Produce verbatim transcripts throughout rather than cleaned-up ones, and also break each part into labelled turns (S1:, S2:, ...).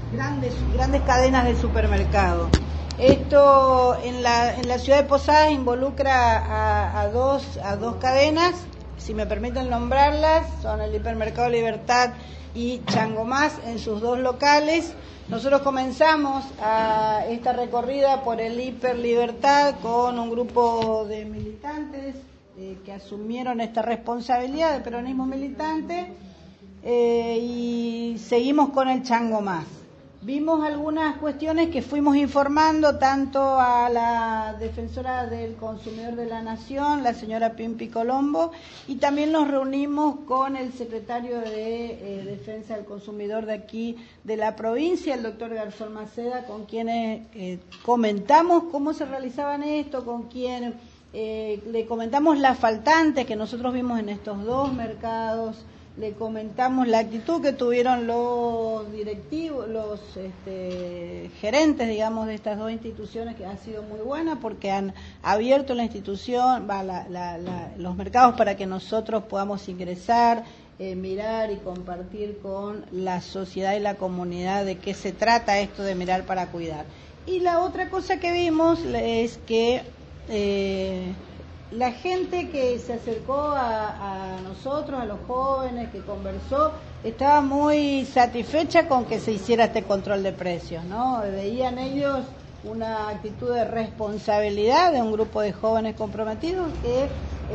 S1: grandes, grandes cadenas de supermercado. Esto en la, en la ciudad de Posadas involucra a, a, dos, a dos cadenas, si me permiten nombrarlas, son el Hipermercado Libertad y Changomás en sus dos locales. Nosotros comenzamos a esta recorrida por el Hiper Libertad con un grupo de militantes eh, que asumieron esta responsabilidad de peronismo militante eh, y seguimos con el Changomás. Vimos algunas cuestiones que fuimos informando tanto a la defensora del consumidor de la Nación, la señora Pimpi Colombo, y también nos reunimos con el secretario de eh, Defensa del Consumidor de aquí de la provincia, el doctor Garzón Maceda, con quienes eh, comentamos cómo se realizaban esto, con quien eh, le comentamos las faltantes que nosotros vimos en estos dos mercados. Le comentamos la actitud que tuvieron los directivos, los este, gerentes, digamos, de estas dos instituciones, que ha sido muy buena porque han abierto la institución, va, la, la, la, los mercados para que nosotros podamos ingresar, eh, mirar y compartir con la sociedad y la comunidad de qué se trata esto de mirar para cuidar. Y la otra cosa que vimos es que eh, la gente que se acercó a, a nosotros, a los jóvenes, que conversó, estaba muy satisfecha con que se hiciera este control de precios, ¿no? Veían ellos una actitud de responsabilidad de un grupo de jóvenes comprometidos que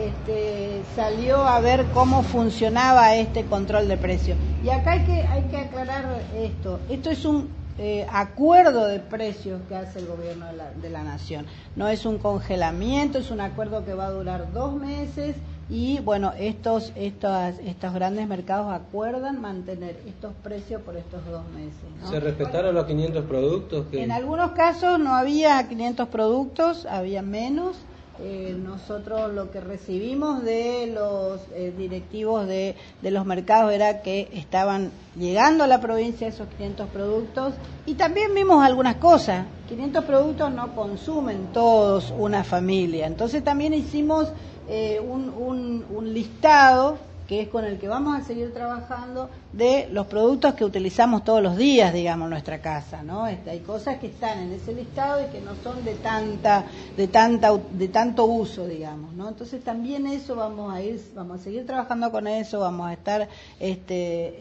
S1: este, salió a ver cómo funcionaba este control de precios. Y acá hay que, hay que aclarar esto. Esto es un Eh, acuerdo de precios que hace el gobierno de la, de la nación. No es un congelamiento, es un acuerdo que va a durar dos meses y bueno, estos, estos, estos grandes mercados acuerdan mantener estos precios por estos dos meses, ¿no?
S2: ¿Se respetaron los quinientos productos? Que...
S1: En algunos casos no había quinientos productos, había menos. Eh, nosotros lo que recibimos de los eh, directivos de, de los mercados era que estaban llegando a la provincia esos quinientos productos y también vimos algunas cosas. quinientos productos no consumen todos una familia, entonces también hicimos eh, un, un, un listado que es con el que vamos a seguir trabajando de los productos que utilizamos todos los días, digamos, en nuestra casa, ¿no? Este, hay cosas que están en ese listado y que no son de tanta, de tanta, de tanto uso, digamos, ¿no? Entonces también eso vamos a ir, vamos a seguir trabajando con eso, vamos a estar, este,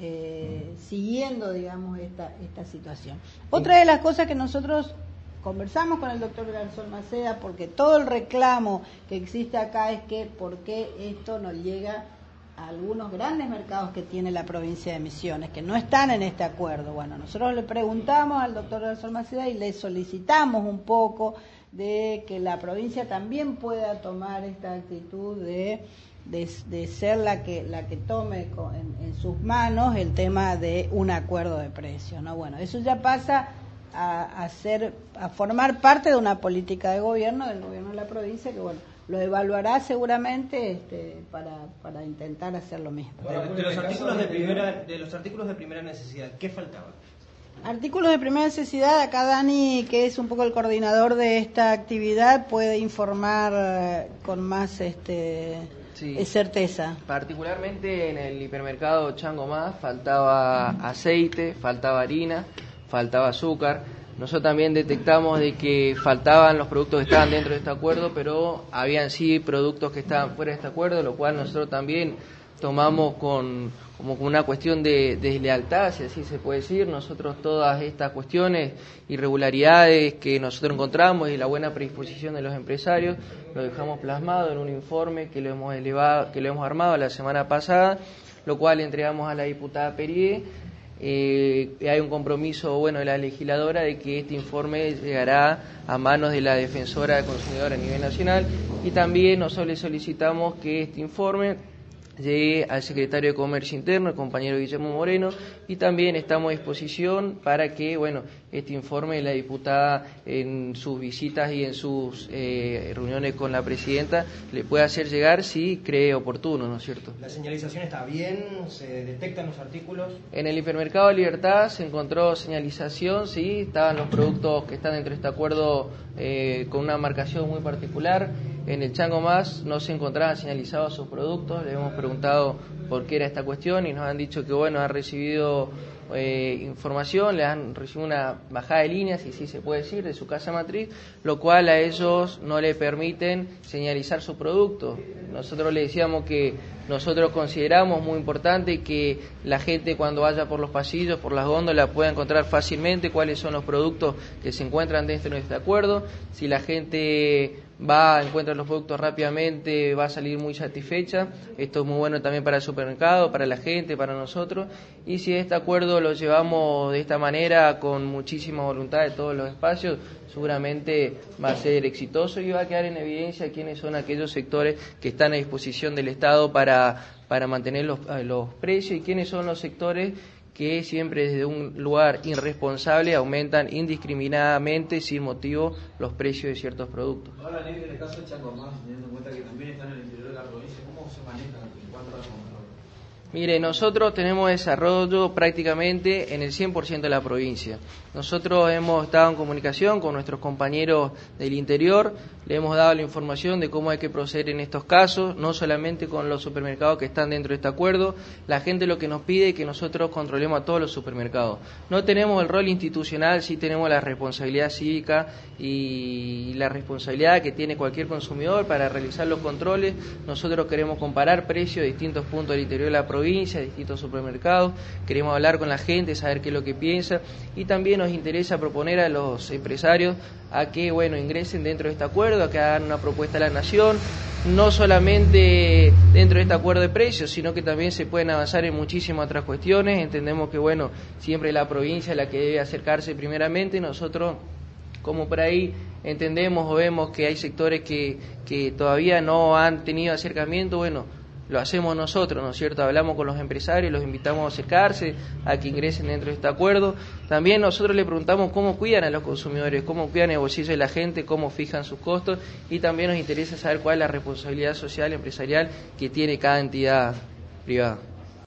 S1: eh, siguiendo, digamos, esta, esta situación. Otra de las cosas que nosotros conversamos con el doctor Garzón Maceda, porque todo el reclamo que existe acá es que por qué esto no llega a algunos grandes mercados que tiene la provincia de Misiones, que no están en este acuerdo. Bueno, nosotros le preguntamos al doctor Garzón Maceda y le solicitamos un poco de que la provincia también pueda tomar esta actitud de, de, de ser la que la que tome con, en, en sus manos el tema de un acuerdo de precios, ¿no? Bueno, eso ya pasa a, a ser, a formar parte de una política de gobierno, del gobierno de la provincia, que bueno, lo evaluará seguramente este, para, para intentar hacer lo mismo.
S3: De, de los artículos de primera, de los artículos de primera necesidad, ¿qué faltaba?
S1: Artículos de primera necesidad, acá Dani, que es un poco el coordinador de esta actividad, puede informar eh, con más este, sí. certeza.
S4: Particularmente en el hipermercado Changomás faltaba aceite, faltaba harina, faltaba azúcar. Nosotros también detectamos de que faltaban los productos que estaban dentro de este acuerdo, pero habían sí productos que estaban fuera de este acuerdo, lo cual nosotros también tomamos con como una cuestión de, de deslealtad, si así se puede decir. Nosotros todas estas cuestiones, irregularidades que nosotros encontramos y la buena predisposición de los empresarios, lo dejamos plasmado en un informe que lo hemos elevado, que lo hemos armado la semana pasada, lo cual entregamos a la diputada Perier. Eh, hay un compromiso bueno de la legisladora de que este informe llegará a manos de la defensora del consumidor a nivel nacional, y también nosotros le solicitamos que este informe llegue al secretario de Comercio Interno, el compañero Guillermo Moreno, y también estamos a disposición para que bueno este informe la diputada en sus visitas y en sus eh, reuniones con la presidenta le pueda hacer llegar si cree oportuno, ¿no es cierto?
S3: ¿La señalización está bien? ¿Se detectan los artículos?
S4: En el hipermercado Libertad se encontró señalización, sí, estaban los productos que están dentro de este acuerdo eh, con una marcación muy particular. En el Changomás no se encontraban señalizados sus productos, le hemos preguntado por qué era esta cuestión y nos han dicho que bueno, han recibido eh, información, le han recibido una bajada de líneas, si sí se puede decir, de su casa matriz, lo cual a ellos no le permiten señalizar su producto. Nosotros le decíamos que nosotros consideramos muy importante que la gente cuando vaya por los pasillos, por las góndolas, pueda encontrar fácilmente cuáles son los productos que se encuentran dentro de este acuerdo. Si la gente va, encuentra los productos rápidamente, va a salir muy satisfecha. Esto es muy bueno también para el supermercado, para la gente, para nosotros. Y si este acuerdo lo llevamos de esta manera, con muchísima voluntad de todos los espacios, seguramente va a ser exitoso y va a quedar en evidencia quiénes son aquellos sectores que están a disposición del Estado para, para mantener los, los precios y quiénes son los sectores que siempre desde un lugar irresponsable aumentan indiscriminadamente sin motivo los precios de ciertos productos.
S5: Ahora, en el caso de Chango Más, teniendo en cuenta que también están en el interior de la provincia, ¿cómo se maneja en cuanto a la compra?
S4: Mire, nosotros tenemos desarrollo prácticamente en el cien por ciento de la provincia. Nosotros hemos estado en comunicación con nuestros compañeros del interior, le hemos dado la información de cómo hay que proceder en estos casos, no solamente con los supermercados que están dentro de este acuerdo. La gente lo que nos pide es que nosotros controlemos a todos los supermercados. No tenemos el rol institucional, sí tenemos la responsabilidad cívica y la responsabilidad que tiene cualquier consumidor para realizar los controles. Nosotros queremos comparar precios de distintos puntos del interior de la provincia, distintos supermercados, queremos hablar con la gente, saber qué es lo que piensa y también nos interesa proponer a los empresarios a que, bueno, ingresen dentro de este acuerdo, a que hagan una propuesta a la Nación, no solamente dentro de este acuerdo de precios, sino que también se pueden avanzar en muchísimas otras cuestiones. Entendemos que, bueno, siempre la provincia es la que debe acercarse primeramente. Nosotros, como por ahí entendemos o vemos que hay sectores que, que todavía no han tenido acercamiento, bueno, lo hacemos nosotros, ¿no es cierto? Hablamos con los empresarios, los invitamos a acercarse, a que ingresen dentro de este acuerdo. También nosotros le preguntamos cómo cuidan a los consumidores, cómo cuidan el bolsillo de la gente, cómo fijan sus costos y también nos interesa saber cuál es la responsabilidad social empresarial que tiene cada entidad privada.